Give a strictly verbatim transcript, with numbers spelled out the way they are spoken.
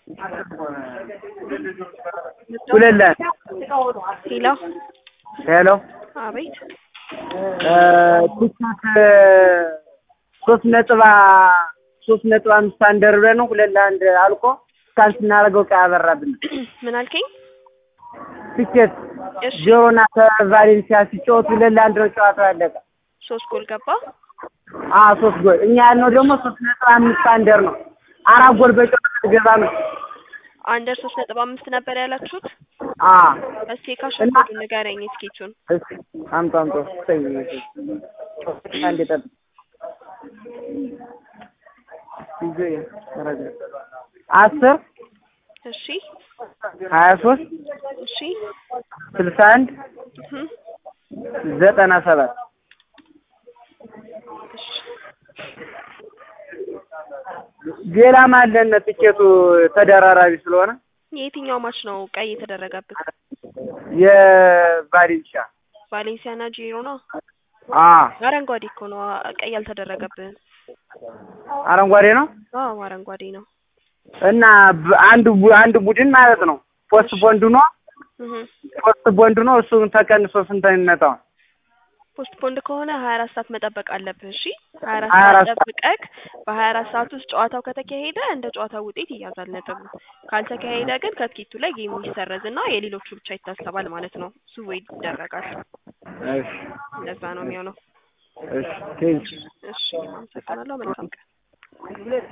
ሁለት ለአንድ ሄሎ ሄሎ አቤት ትኬት ሶስት ነጥብ ሶስት ነጥብ አምስት አንደር ብለህ ነው ሁለት ለአንድ አልቆ እስካን ስናደርገው ቀይ አበራብን። ምን አልከኝ? ትኬት እሺ ጆሮና ከቫሌንሲያ ሲጫወቱ ሁለት ለአንድ ነው ጨዋታው ያለቀ። ሶስት ጎል ገባ። አዎ ሶስት ጎል። እኛ ያልነው ደግሞ ሶስት ነጥብ አምስት አንደር ነው። አራት ጎል በጨዋታ ገባ ነው። አንደር ሶስት ነጥብ አምስት ነበር ያላችሁት? አዎ እስኪ ካሸነፉ ንገረኝ እስኪቹን። እሺ አምጣ አምጣ ሰይ አንዴ ጠብ ይዘይ አረጋ አስር እሺ ሀያ ሶስት እሺ ስልሳ አንድ እህ ዘጠና ሰባት ሌላ ማለን ትኬቱ ተደራራቢ ስለሆነ የትኛው ማች ነው ቀይ የተደረገበት? የቫሌንሲያ ቫሌንሲያ እና ጂሮና አ አረንጓዴ እኮ ነው ቀይ ያልተደረገብን። አረንጓዴ ነው? አዎ አረንጓዴ ነው። እና አንድ አንድ ቡድን ማለት ነው ፖስት ቦንድ ነው እህ ፖስት ቦንድ ነው እሱን ተቀንሶ ስንት ነው የሚመጣው? ፖስት ቦንድ ከሆነ ሀያ አራት ሰዓት መጠበቅ አለብህ። እሺ ሀያ አራት ሰዓት ጠብቀህ በሀያ አራት ሰዓት ውስጥ ጨዋታው ከተካሄደ እንደ ጨዋታው ውጤት ይያዛል ነጥቡ። ካልተካሄደ ግን ከትኬቱ ላይ ጌሙ ይሰረዝና የሌሎቹ ብቻ ይታሰባል ማለት ነው። እሱ ወይ ይደረጋል። እሺ እንደዛ ነው የሚሆነው። እሺ ቴንክ እሺ አመሰግናለሁ። መልካም ቀን።